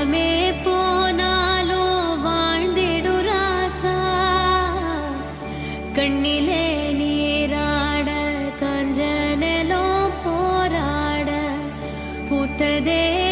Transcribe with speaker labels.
Speaker 1: காலமே போனாலோ வாழ்ந்திடு ராசா கண்ணிலே நீராட கஞ்சனலோ போராட பூத்ததே